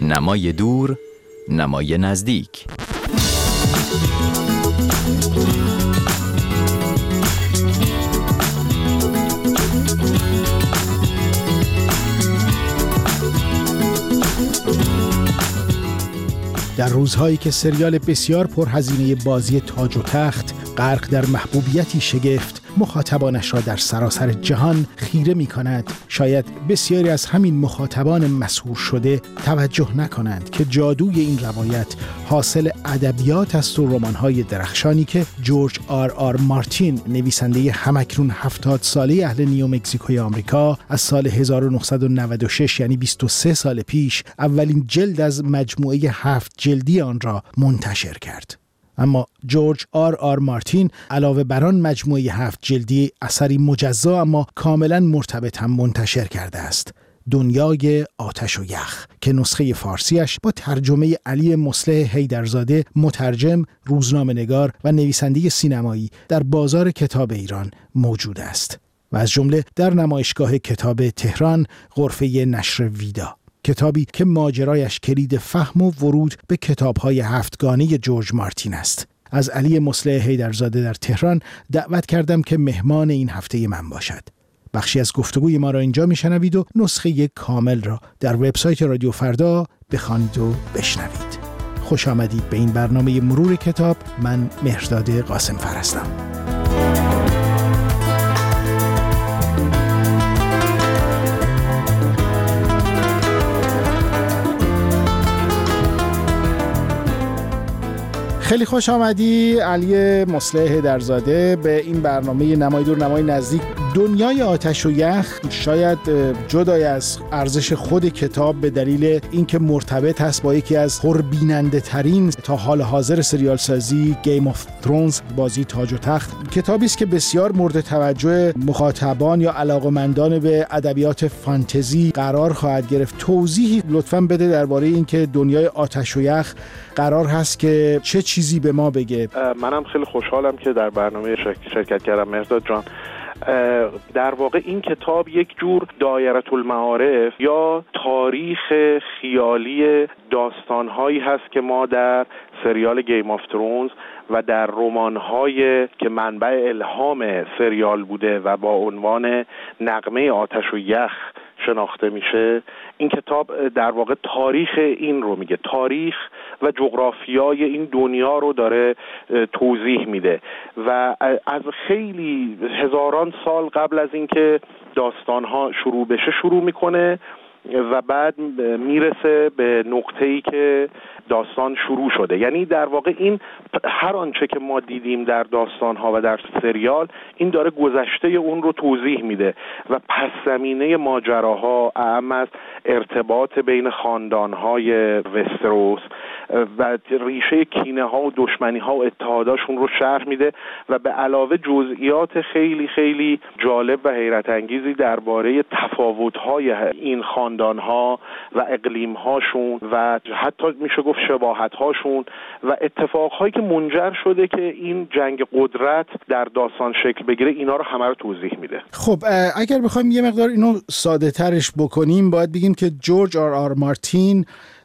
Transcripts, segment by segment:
نمای دور، نمای نزدیک. در روزهایی که سریال بسیار پرهزینه بازی تاج و تخت غرق در محبوبیتی شگفت مخاطبانش را در سراسر جهان خیره می کند، شاید بسیاری از همین مخاطبان مسحور شده توجه نکنند که جادوی این روایت حاصل ادبیات است و رمان‌های درخشانی که جورج آر مارتین، نویسنده همکنون 70 ساله اهل نیومکزیکوی آمریکا، از سال 1996 یعنی 23 سال پیش اولین جلد از مجموعه 7 جلدی آن را منتشر کرد. اما جورج آر مارتین علاوه بر آن مجموعه 7 جلدی اثری مجزا اما کاملا مرتبط هم منتشر کرده است: دنیای آتش و یخ، که نسخه فارسیش با ترجمه علی مصلح حیدرزاده، مترجم، روزنامه‌نگار و نویسنده سینمایی در بازار کتاب ایران موجود است و از جمله در نمایشگاه کتاب تهران غرفه نشر ویدا. کتابی که ماجرایش کلید فهم و ورود به کتاب‌های هفتگانه جورج مارتین است. از علی مصلح حیدرزاده در تهران دعوت کردم که مهمان این هفته من باشد. بخشی از گفتگوی ما را اینجا میشنوید و نسخه کامل را در وبسایت رادیو فردا بخوانید و بشنوید. خوش آمدید به این برنامه مرور کتاب. من مهرداد قاسمفر هستم. خیلی خوش آمدی علی مصلح حیدرزاده به این برنامه نمای دور نمای نزدیک. دنیای آتش و یخ شاید جدای از ارزش خود کتاب به دلیل اینکه مرتبط هست با یکی از پربیننده ترین تا حال حاضر سریال سازی گیم آف ترونز، بازی تاج و تخت، کتابی است که بسیار مورد توجه مخاطبان یا علاقه‌مندان به ادبیات فانتزی قرار خواهد گرفت. توضیحی لطفاً بده درباره اینکه دنیای آتش و یخ قرار هست که چه چیزی به ما بگه. منم خیلی خوشحالم که در برنامه شرکت کردم مهرداد جان. در واقع این کتاب یک جور دایره المعارف یا تاریخ خیالی داستانهایی هست که ما در سریال گیم آف ترونز و در رمان‌های که منبع الهام سریال بوده و با عنوان نغمه آتش و یخ شناخته میشه. این کتاب در واقع تاریخ این رو میگه، تاریخ و جغرافیای این دنیا رو داره توضیح میده و از خیلی هزاران سال قبل از اینکه داستان‌ها شروع بشه شروع میکنه و بعد میرسه به نقطه‌ای که داستان شروع شده. یعنی در واقع این هر آنچه که ما دیدیم در داستان‌ها و در سریال، این داره گذشته اون رو توضیح میده و پس زمینه ماجراها، اعم از ارتباط بین خاندان‌های وستروس و ریشه کینه‌ها و دشمنی‌ها و اتحاداشون رو شرح میده و به علاوه جزئیات خیلی خیلی جالب و حیرت انگیزی درباره تفاوت‌های این خاندان‌ها و اقلیم‌هاشون و حتی میشه گفت شباهت‌هاشون و اتفاقهایی که منجر شده که این جنگ قدرت در داستان شکل بگیره، اینا رو همه رو توضیح میده. خب اگر بخوایم یه مقدار اینو ساده ترش بکنیم، باید بگیم که جورج آر مارتین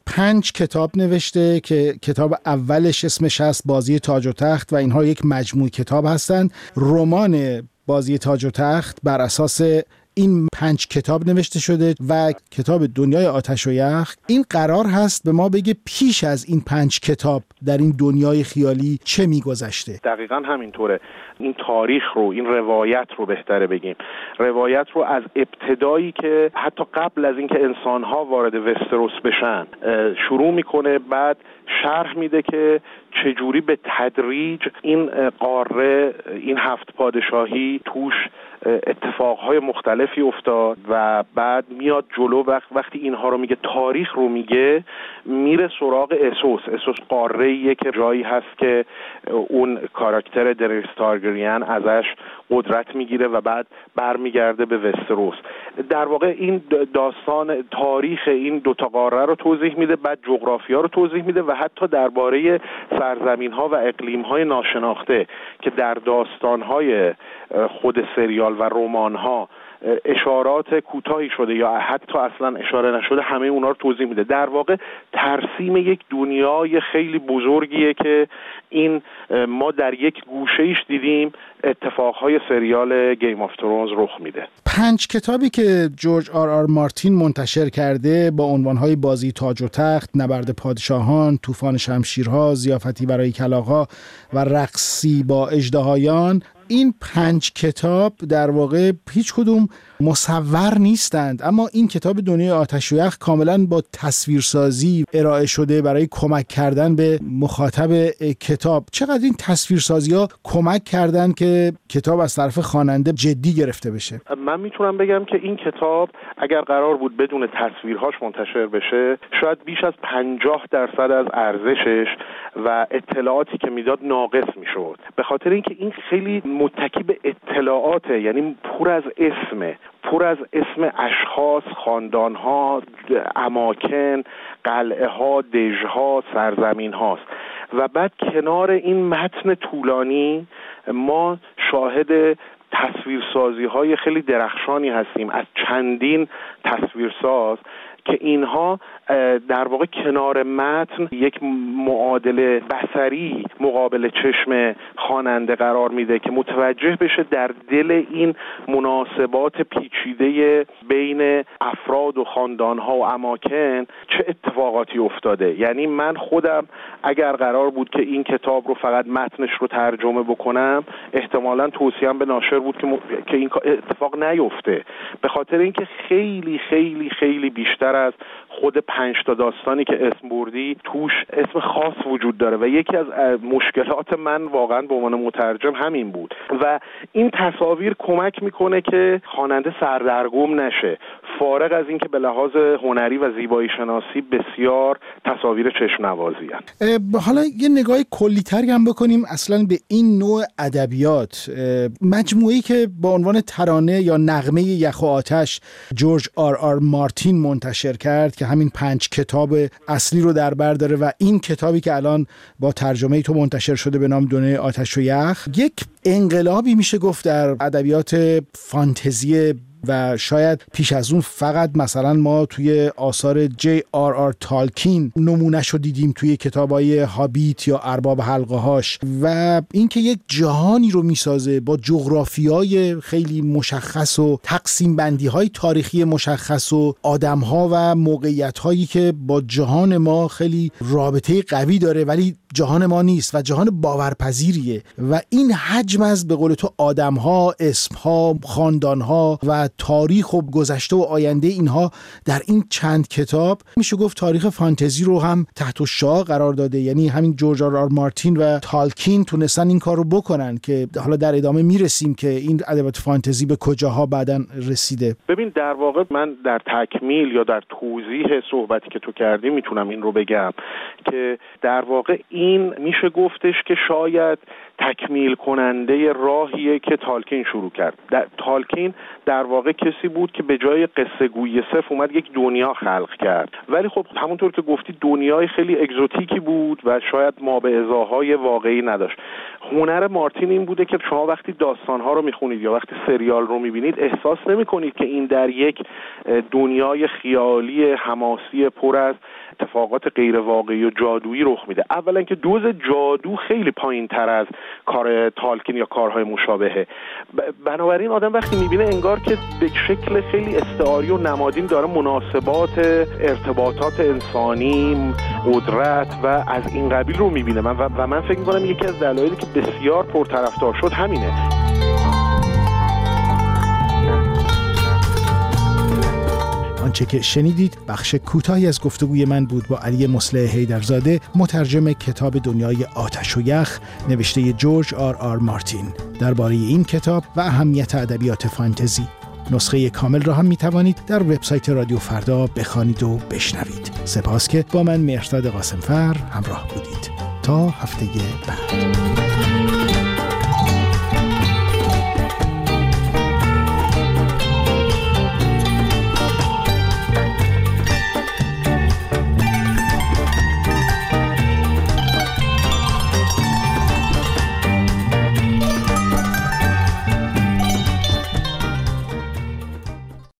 5 کتاب نوشته که کتاب اولش اسمش هست بازی تاج و تخت و اینها یک مجموعه کتاب هستند. رمان بازی تاج و تخت بر اساس این 5 کتاب نوشته شده و کتاب دنیای آتش و یخ این قرار هست به ما بگه پیش از این 5 کتاب در این دنیای خیالی چه میگذشته. دقیقاً همینطوره. این تاریخ رو، این روایت رو بهتره بگیم، روایت رو از ابتدایی که حتی قبل از اینکه انسان‌ها وارد وستروس بشن شروع میکنه، بعد شرح میده که چجوری به تدریج این قاره، این 7 پادشاهی توش اتفاقهای مختلفی افتاد و بعد میاد جلو. وقتی اینها رو میگه، تاریخ رو میگه، میره سراغ اسوس قاره‌ایه که جایی هست که اون کاراکتر دریس تارگریان ازش قدرت میگیره و بعد برمیگرده به وستروس. در واقع این داستان تاریخ این 2 تا قاره رو توضیح میده، بعد جغرافیا رو توضیح میده و حتی درباره سرزمین‌ها و اقلیم‌های ناشناخته که در داستان‌های خود سریال و رمان‌ها اشارات کوتاهی شده یا حتی اصلا اشاره نشده همه اونا رو توضیح میده. در واقع ترسیم یک دنیای خیلی بزرگیه که این ما در یک گوشه‌ایش دیدیم اتفاقهای سریال گیم آف ترونز رخ میده. 5 کتابی که جورج آر مارتین منتشر کرده با عنوانهای بازی تاج و تخت، نبرد پادشاهان، طوفان شمشیرها، ضیافتی برای کلاغ‌ها و رقصی با اژدهایان، این 5 کتاب در واقع هیچ کدوم مصور نیستند، اما این کتاب دنیای آتش و یخ کاملا با تصویرسازی ارائه شده برای کمک کردن به مخاطب کتاب. چقدر این تصویرسازی‌ها کمک کردن که کتاب از طرف خواننده جدی گرفته بشه؟ من میتونم بگم که این کتاب اگر قرار بود بدون تصویرهاش منتشر بشه، شاید بیش از 50% از ارزشش و اطلاعاتی که میداد ناقص میشد، به خاطر اینکه این خیلی متکی به اطلاعاته، یعنی پر از اسم اشخاص، خاندان‌ها، اماکن، قلعه‌ها، دژها، سرزمین هاست و بعد کنار این متن طولانی ما شاهد تصویرسازی‌های خیلی درخشانی هستیم از چندین تصویرساز که اینها در واقع کنار متن یک معادله بصری مقابل چشم خواننده قرار میده که متوجه بشه در دل این مناسبات پیچیده بین افراد و خاندانها و اماکن چه اتفاقاتی افتاده. یعنی من خودم اگر قرار بود که این کتاب رو فقط متنش رو ترجمه بکنم، احتمالاً توصیه‌ام به ناشر بود که این اتفاق نیفته، به خاطر اینکه خیلی خیلی خیلی بیشتر از خود 5 تا داستانی که اسم بردی توش اسم خاص وجود داره و یکی از مشکلات من واقعا به عنوان مترجم همین بود و این تصاویر کمک میکنه که خواننده سردرگم نشه، فارغ از اینکه به لحاظ هنری و زیبایی شناسی بسیار تصاویر چشم نوازی هست. حالا یه نگاه کلی‌تری هم بکنیم اصلا به این نوع ادبیات. مجموعه‌ای که با عنوان ترانه یا نغمه یخ و آتش جورج آر مارتین منتشر کرد که همین 5 کتاب اصلی رو در بر داره و این کتابی که الان با ترجمه تو منتشر شده به نام دنیای آتش و یخ، یک انقلابی میشه گفت در ادبیات فانتزی و شاید پیش از اون فقط مثلا ما توی آثار J.R.R. تالکین نمونه‌ش رو دیدیم توی کتابای هابیت یا ارباب حلقه هاش، و اینکه یک جهانی رو میسازه با جغرافیای خیلی مشخص و تقسیم بندی های تاریخی مشخص و آدم ها و موقعیت هایی که با جهان ما خیلی رابطه قوی داره ولی جهان ما نیست و جهان باورپذیریه و این حجم از به قول تو آدم ها، اسم ها، خاندان ها و تاریخ و گذشته و آینده اینها در این چند کتاب میشه گفت تاریخ فانتزی رو هم تحت الشعاع قرار داده. یعنی همین جورج آر مارتین و تالکین تونستن این کار رو بکنن که حالا در ادامه میرسیم که این ادبیات فانتزی به کجاها بعداً رسیده. ببین در واقع من در تکمیل یا در توضیح صحبتی که تو کردی میتونم این رو بگم که در واقع این میشه گفتش که شاید تکمیل کننده راهیه که تالکین شروع کرد. تالکین در واقع کسی بود که به جای قصه گویی صرف اومد یک دنیا خلق کرد، ولی خب همونطور که گفتی دنیای خیلی اگزوتیکی بود و شاید ما به ازاهای واقعی نداشت. هنر مارتین این بوده که شما وقتی داستانها رو میخونید یا وقتی سریال رو میبینید احساس نمیکنید که این در یک دنیای خیالی حماسی پر از اتفاقات غیر واقعی و جادویی رخ میده. اولا که دوز جادو خیلی پایین تر از کار تالکین یا کارهای مشابهه، بنابراین آدم وقتی میبینه انگار که به شکل خیلی استعاری و نمادین داره مناسبات ارتباطات انسانی، قدرت و از این قبیل رو میبینه. من فکر میکنم یکی از دلایلی که بسیار پرطرفدار شد همینه. آنچه که شنیدید بخش کوتاهی از گفتگوی من بود با علی مصلح حیدرزاده، مترجم کتاب دنیای آتش و یخ نوشته جورج آر مارتین درباره این کتاب و اهمیت ادبیات فانتزی. نسخه کامل را هم میتوانید در وبسایت رادیو فردا بخوانید و بشنوید. سپاس که با من مهرداد قاسمفر همراه بودید. تا هفته بعد.